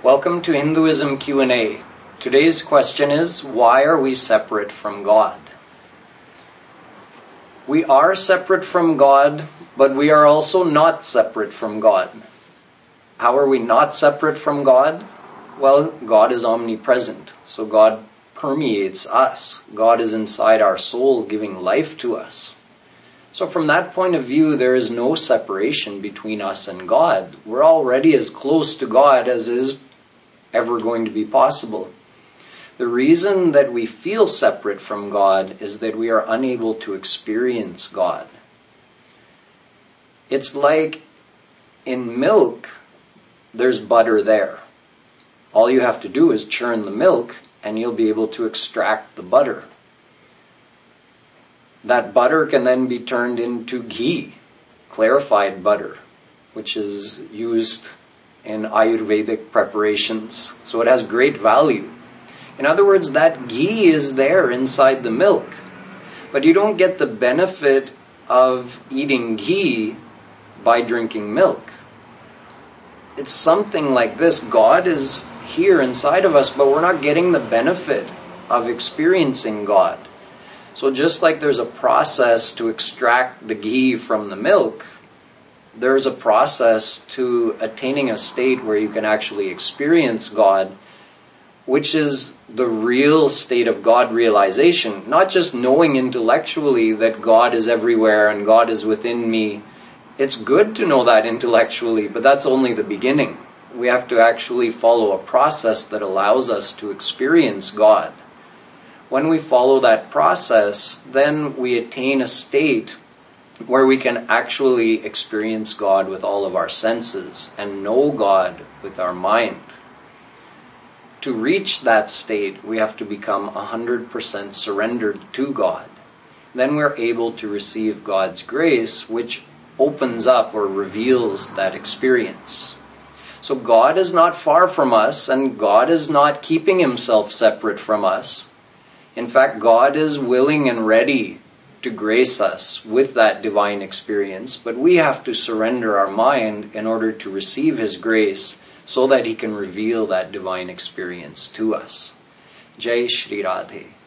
Welcome to Hinduism Q&A. Today's question is, why are we separate from God? We are separate from God, but we are also not separate from God. How are we not separate from God? Well, God is omnipresent, so God permeates us. God is inside our soul, giving life to us. So from that point of view, there is no separation between us and God. We're already as close to God as is ever going to be possible. The reason that we feel separate from God is that we are unable to experience God. It's like in milk, there's butter there. All you have to do is churn the milk and you'll be able to extract the butter. That butter can then be turned into ghee, clarified butter, which is used in Ayurvedic preparations. So it has great value. In other words, that ghee is there inside the milk. But you don't get the benefit of eating ghee by drinking milk. It's something like this. God is here inside of us, but we're not getting the benefit of experiencing God. So just like there's a process to extract the ghee from the milk, there's a process to attaining a state where you can actually experience God, which is the real state of God realization. Not just knowing intellectually that God is everywhere and God is within me. It's good to know that intellectually, but that's only the beginning. We have to actually follow a process that allows us to experience God. When we follow that process, then we attain a state where we can actually experience God with all of our senses and know God with our mind. To reach that state, we have to become 100% surrendered to God. Then we're able to receive God's grace, which opens up or reveals that experience. So God is not far from us, and God is not keeping himself separate from us. In fact, God is willing and ready to grace us with that divine experience, but we have to surrender our mind in order to receive his grace so that he can reveal that divine experience to us. Jai Shri Radhe.